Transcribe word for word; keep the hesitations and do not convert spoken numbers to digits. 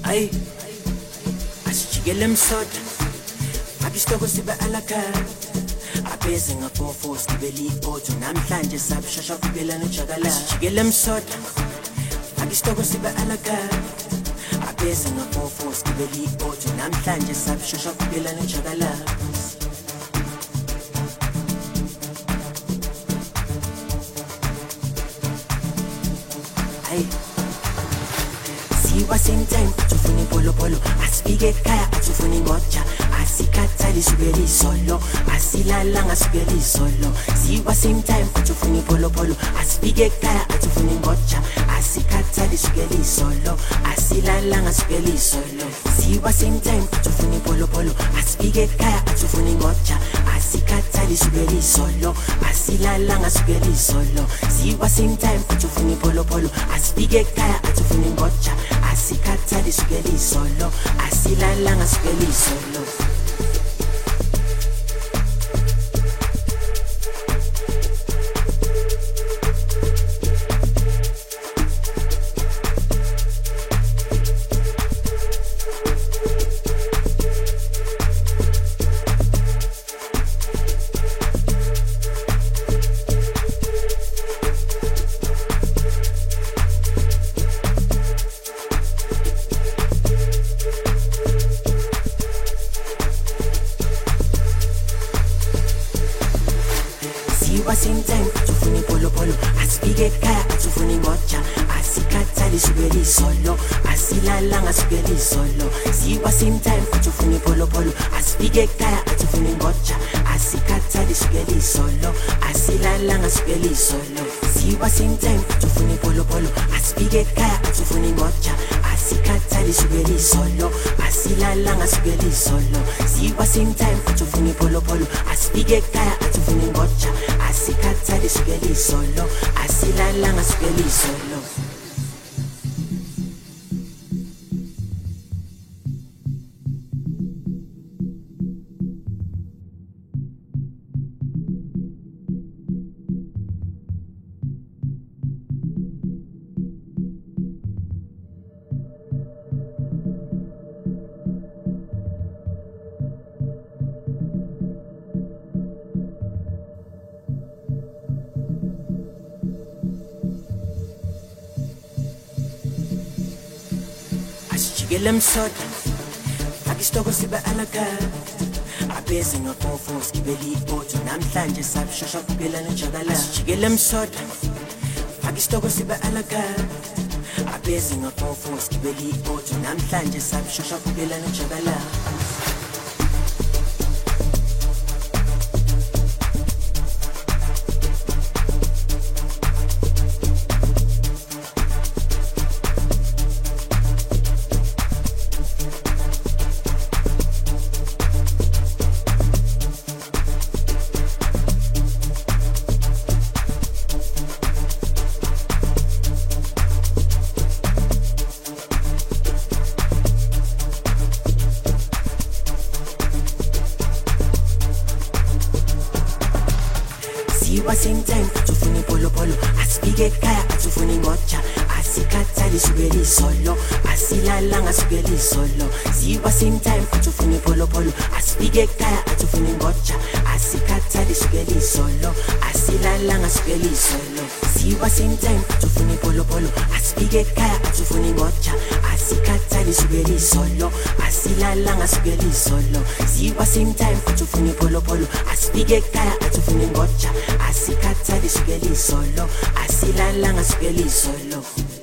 Ay, asijikele emsoda faka isitoko sibe alakala abeze ngafofo sigibele ipoto namhlanje sabushasha kubela nojakala asijikele emsoda faka isitoko sibe alakala abeze ngafofo sigibele ipoto namhlanje sabushasha kubela nojakala ay siwa same time atufuni polo polo asifike ekhaya atufuni ngoja asikhathali subeli solo asilala ngasubeli solo siwa same time atufuni polo polo asifike ekhaya atufuni ngoja asikhathali subeli solo asilala ngasubeli solo siwa same time atufuni polo polo asifike ekhaya atufuni ngoja asikhathali subeli solo asilala ngasubeli solo siwa same time atufuni polo polo asifike ekhaya atufuni ngoja asikhathali subeli solo asilala ngasubeli solo same time atufuni polo polo asifike ekhaya atufuni ngoja asikhathali subeli solo asilala ngasubeli solo siwa same time atufuni polo polo asifike ekhaya atufuni ngoja asikhathali subeli solo asilala ngasubeli solo siwa same time atufuni polo polo asifike ekhaya atufuni ngoja asikhathali subeli solo asilala ngasubeli solo siwa same time atufuni polo polo asifike ekhaya atufuni ngoja asikhathali subeli solo asilala ngasubeli solo asijikele emsoda faka isitoko sibe alakala abeze ngafofo sigibele ipoto namhlanje sabushasha kubela nojakala asijikele emsoda faka isitoko sibe alakala abeze ngafofo sigibele ipoto namhlanje sabushasha kubela nojakala siwa same time atufuni polo polo asifike ekhaya atufuni ngoja asikhathali subeli solo asilala ngasubeli solo siwa same time atufuni polo polo asifike ekhaya atufuni ngoja asikhathali subeli solo asilala ngasubeli solo siwa same time atufuni polo polo asifike ekhaya atufuni ngoja asikhathali subeli solo asilala ngasubeli solo siwa same time atufuni polo polo asifike ekhaya atufuni ngoja asikhathali subeli solo asilala ngasubeli solo